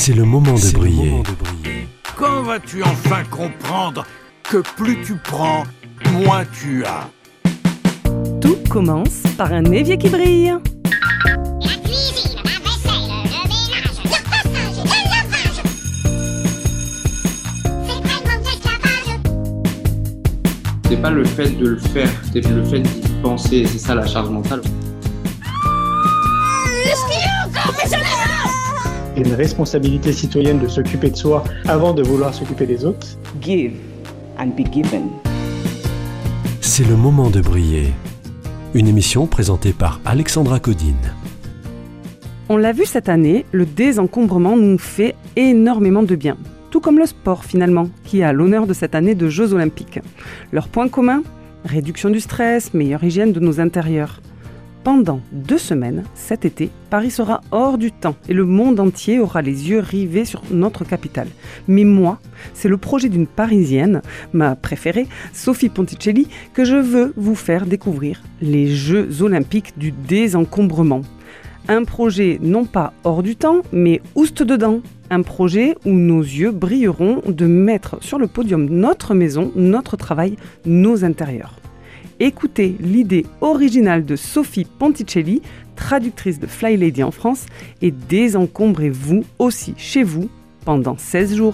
C'est le moment de briller. Quand vas-tu enfin comprendre que plus tu prends, moins tu as? Tout commence par un évier qui brille. La cuisine, la vaisselle, le ménage, le repassage et le lavage. C'est vraiment de l'esclavage. C'est pas le fait de le faire, c'est le fait d'y penser, c'est ça la charge mentale. C'est une responsabilité citoyenne de s'occuper de soi avant de vouloir s'occuper des autres. Give and be given. C'est le moment de briller. Une émission présentée par Alexandra Codine. On l'a vu cette année, le désencombrement nous fait énormément de bien. Tout comme le sport finalement, qui est à l'honneur de cette année de Jeux Olympiques. Leur point commun ? Réduction du stress, meilleure hygiène de nos intérieurs. Pendant 2 semaines, cet été, Paris sera hors du temps et le monde entier aura les yeux rivés sur notre capitale. Mais moi, c'est le projet d'une Parisienne, ma préférée, Sophie Ponticelli, que je veux vous faire découvrir, les Jeux Olympiques du désencombrement. Un projet non pas hors du temps, mais ouste dedans. Un projet où nos yeux brilleront de mettre sur le podium notre maison, notre travail, nos intérieurs. Écoutez l'idée originale de Sophie Ponticelli, traductrice de Fly Lady en France, et désencombrez-vous aussi chez vous pendant 16 jours.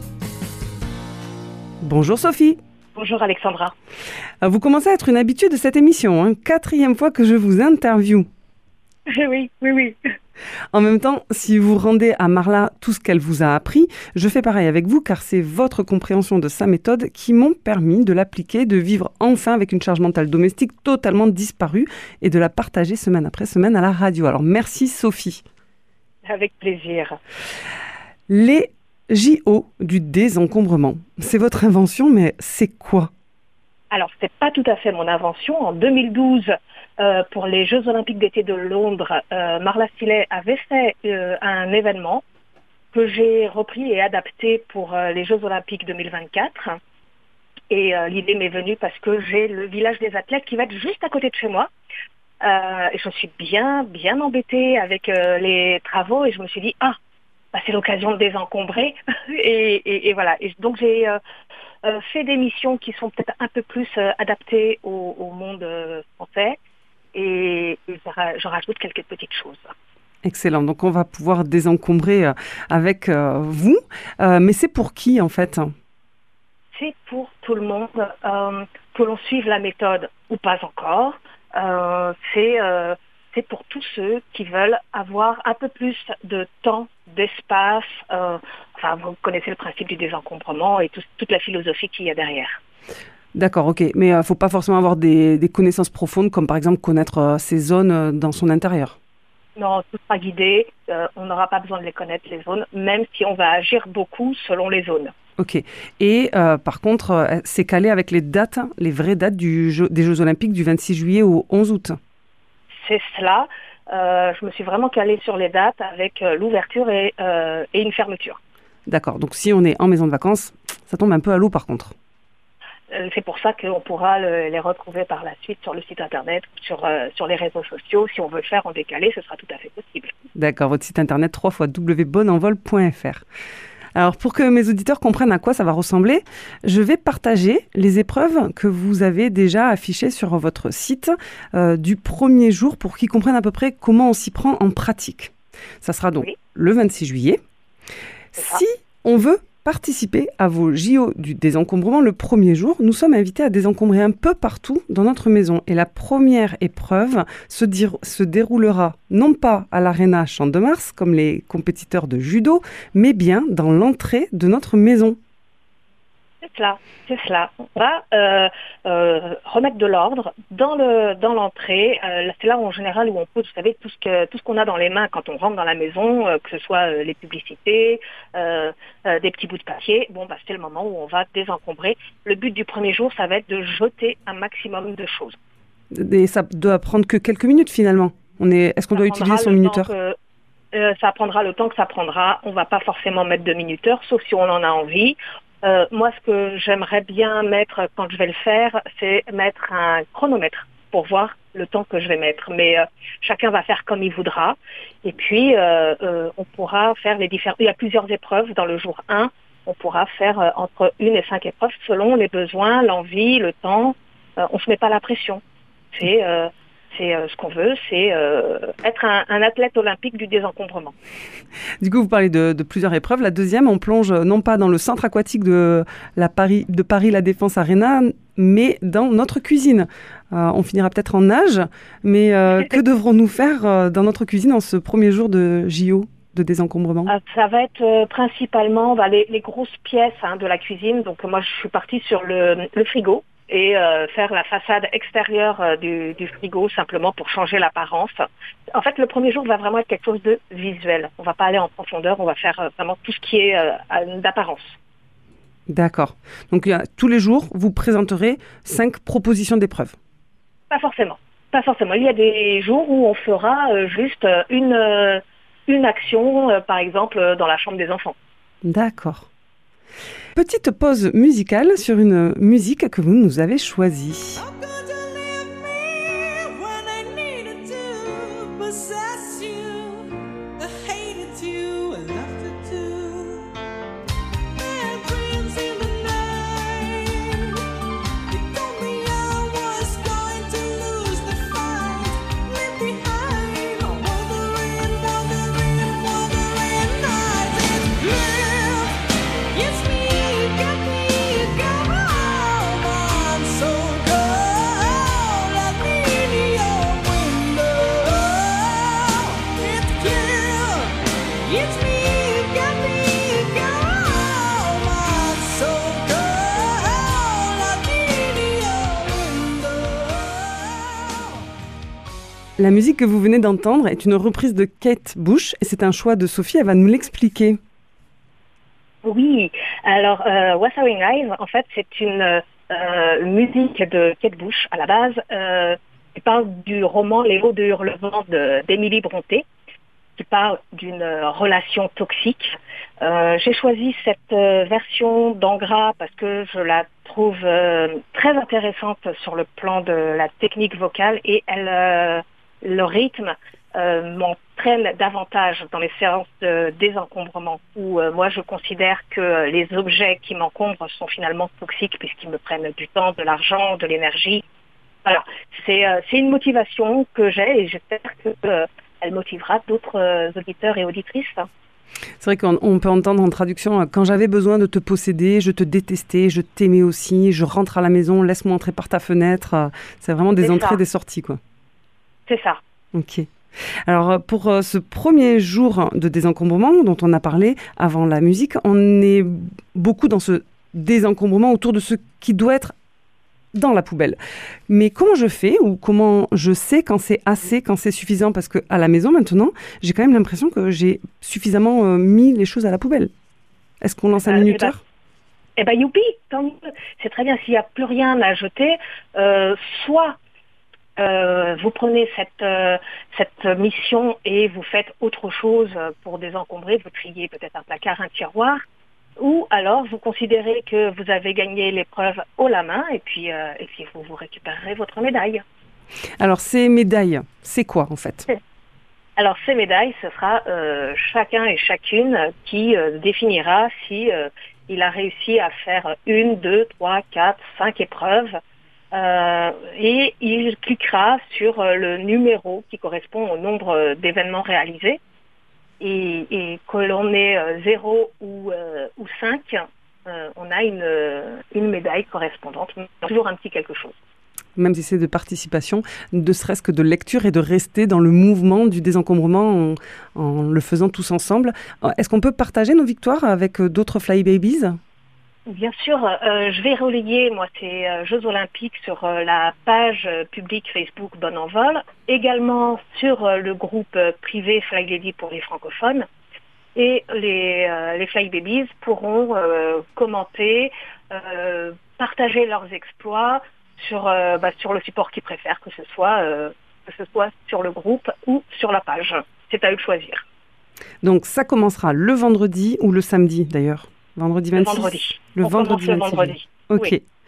Bonjour Sophie. Bonjour Alexandra. Vous commencez à être une habituée de cette émission, 4e fois que je vous interviewe. Oui. En même temps, si vous rendez à Marla tout ce qu'elle vous a appris, je fais pareil avec vous car c'est votre compréhension de sa méthode qui m'ont permis de l'appliquer, de vivre enfin avec une charge mentale domestique totalement disparue et de la partager semaine après semaine à la radio. Alors merci Sophie. Avec plaisir. Les JO du désencombrement, c'est votre invention, mais c'est quoi ? Alors, c'est pas tout à fait mon invention. En 2012, pour les Jeux Olympiques d'été de Londres, Marla Stilley avait fait un événement que j'ai repris et adapté pour les Jeux Olympiques 2024. Et l'idée m'est venue parce que j'ai le village des athlètes qui va être juste à côté de chez moi. Et je suis bien embêtée avec les travaux et je me suis dit, c'est l'occasion de désencombrer. et voilà. Et donc j'ai fait des missions qui sont peut-être un peu plus adaptées au monde français et je rajoute quelques petites choses. Excellent, donc on va pouvoir désencombrer avec vous, mais c'est pour qui en fait ? C'est pour tout le monde, que l'on suive la méthode ou pas encore. C'est pour tous ceux qui veulent avoir un peu plus de temps, d'espace. Vous connaissez le principe du désencombrement et toute la philosophie qu'il y a derrière. D'accord, ok. Mais il ne faut pas forcément avoir des connaissances profondes, comme par exemple connaître ces zones dans son intérieur. Non, tout sera guidé. On n'aura pas besoin de les connaître, les zones, même si on va agir beaucoup selon les zones. Ok. Et par contre, c'est calé avec les dates, les vraies dates des Jeux Olympiques du 26 juillet au 11 août. C'est cela. Je me suis vraiment calée sur les dates avec l'ouverture et une fermeture. D'accord. Donc si on est en maison de vacances, ça tombe un peu à l'eau par contre. C'est pour ça qu'on pourra les retrouver par la suite sur le site internet, sur les réseaux sociaux. Si on veut le faire en décalé, ce sera tout à fait possible. D'accord. Votre site internet www.bonenvol.fr. Alors, pour que mes auditeurs comprennent à quoi ça va ressembler, je vais partager les épreuves que vous avez déjà affichées sur votre site du premier jour pour qu'ils comprennent à peu près comment on s'y prend en pratique. Ça sera donc le 26 juillet. Si on veut participer à vos JO du désencombrement le premier jour, nous sommes invités à désencombrer un peu partout dans notre maison. Et la première épreuve se déroulera non pas à l'Arena Champ de Mars, comme les compétiteurs de judo, mais bien dans l'entrée de notre maison. C'est cela. On va remettre de l'ordre dans l'entrée. C'est là en général où on pose, vous savez, tout ce qu'on a dans les mains quand on rentre dans la maison, que ce soit les publicités, des petits bouts de papier. C'est le moment où on va désencombrer. Le but du premier jour, ça va être de jeter un maximum de choses. Et ça doit prendre que quelques minutes finalement. Est-ce qu'on doit utiliser son minuteur ? Ça prendra le temps que ça prendra. On ne va pas forcément mettre de minuteur, sauf si on en a envie. Moi, ce que j'aimerais bien mettre quand je vais le faire, c'est mettre un chronomètre. pour voir le temps que je vais mettre. Mais chacun va faire comme il voudra. Et puis, on pourra faire les différents... Il y a plusieurs épreuves dans le jour 1. On pourra faire entre 1 et 5 épreuves selon les besoins, l'envie, le temps. On ne se met pas la pression. C'est ce qu'on veut, c'est être un athlète olympique du désencombrement. Du coup, vous parlez de plusieurs épreuves. La deuxième, on plonge non pas dans le centre aquatique de Paris La Défense Arena, mais dans notre cuisine. On finira peut-être en nage, mais que devrons-nous faire dans notre cuisine en ce premier jour de JO de désencombrement? Ça va être principalement les grosses pièces de la cuisine. Donc moi, je suis partie sur le frigo. Et faire la façade extérieure du frigo simplement pour changer l'apparence. En fait, le premier jour va vraiment être quelque chose de visuel. On ne va pas aller en profondeur, on va faire vraiment tout ce qui est d'apparence. D'accord. Donc tous les jours, vous présenterez 5 propositions d'épreuves. Pas forcément. Il y a des jours où on fera juste une action, par exemple, dans la chambre des enfants. D'accord. Petite pause musicale sur une musique que vous nous avez choisie. La musique que vous venez d'entendre est une reprise de Kate Bush et c'est un choix de Sophie, elle va nous l'expliquer. Oui, alors Wuthering Heights, en fait, c'est une musique de Kate Bush à la base qui parle du roman Les Hauts de Hurlevent d'Émilie Brontë, qui parle d'une relation toxique. J'ai choisi cette version d'Angra parce que je la trouve très intéressante sur le plan de la technique vocale et le rythme m'entraîne davantage dans les séances de désencombrement où moi je considère que les objets qui m'encombrent sont finalement toxiques puisqu'ils me prennent du temps, de l'argent, de l'énergie. Voilà, c'est une motivation que j'ai et j'espère qu'elle motivera d'autres auditeurs et auditrices. C'est vrai qu'on peut entendre en traduction « Quand j'avais besoin de te posséder, je te détestais, je t'aimais aussi, je rentre à la maison, laisse-moi entrer par ta fenêtre ». C'est vraiment des entrées, des sorties, quoi. C'est ça. Ok. Alors, pour ce premier jour de désencombrement dont on a parlé avant la musique, on est beaucoup dans ce désencombrement autour de ce qui doit être dans la poubelle. Mais comment je fais ou comment je sais quand c'est assez, quand c'est suffisant? Parce qu'à la maison, maintenant, j'ai quand même l'impression que j'ai suffisamment mis les choses à la poubelle. Est-ce qu'on lance un minuteur? Youpi, tant mieux. C'est très bien. S'il n'y a plus rien à jeter, soit vous prenez cette mission et vous faites autre chose pour désencombrer, vous triez peut-être un placard, un tiroir, ou alors vous considérez que vous avez gagné l'épreuve haut la main et puis vous récupérerez votre médaille. Alors ces médailles, c'est quoi en fait? Alors ces médailles, ce sera chacun et chacune qui définira si il a réussi à faire 1, 2, 3, 4, 5 épreuves. Et il cliquera sur le numéro qui correspond au nombre d'événements réalisés et que l'on ait 0 ou 5, on a une médaille correspondante, toujours un petit quelque chose. Même si c'est de participation, ne serait-ce que de lecture et de rester dans le mouvement du désencombrement en le faisant tous ensemble. Est-ce qu'on peut partager nos victoires avec d'autres Fly Babies ? Bien sûr, je vais relayer ces Jeux Olympiques sur la page publique Facebook Bon Envol, également sur le groupe privé Fly Lady pour les francophones. Et les Fly Babies pourront commenter, partager leurs exploits sur le support qu'ils préfèrent, que ce soit sur le groupe ou sur la page. C'est à eux de choisir. Donc ça commencera le vendredi ou le samedi d'ailleurs? Vendredi 26. Le vendredi. Le vendredi 26. Le vendredi. Ok. Oui.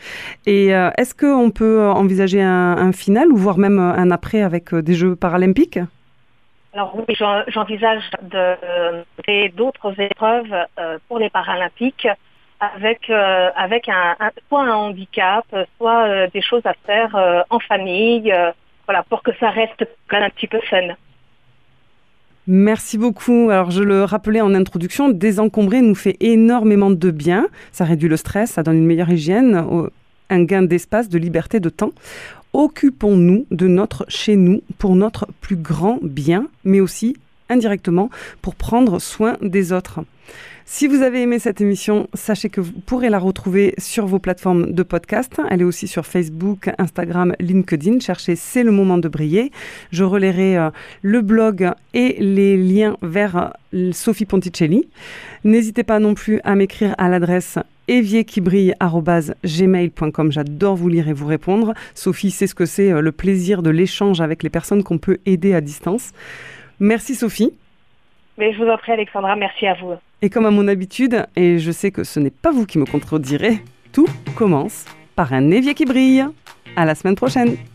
Et est-ce qu'on peut envisager un final ou voire même un après avec des Jeux paralympiques ? Alors oui, j'envisage de créer d'autres épreuves pour les Paralympiques avec soit un handicap, soit des choses à faire en famille, voilà, pour que ça reste quand même un petit peu fun. Merci beaucoup. Alors, je le rappelais en introduction, désencombrer nous fait énormément de bien. Ça réduit le stress, ça donne une meilleure hygiène, un gain d'espace, de liberté, de temps. Occupons-nous de notre chez nous pour notre plus grand bien, mais aussi indirectement pour prendre soin des autres. Si vous avez aimé cette émission, sachez que vous pourrez la retrouver sur vos plateformes de podcast. Elle est aussi sur Facebook, Instagram, LinkedIn. Cherchez « C'est le moment de briller ». Je relayerai le blog et les liens vers Sophie Ponticelli. N'hésitez pas non plus à m'écrire à l'adresse évierquibrille@gmail.com. J'adore vous lire et vous répondre. Sophie sait ce que c'est le plaisir de l'échange avec les personnes qu'on peut aider à distance. Merci Sophie. Mais je vous en prie Alexandra, merci à vous. Et comme à mon habitude, et je sais que ce n'est pas vous qui me contredirez, tout commence par un évier qui brille. À la semaine prochaine.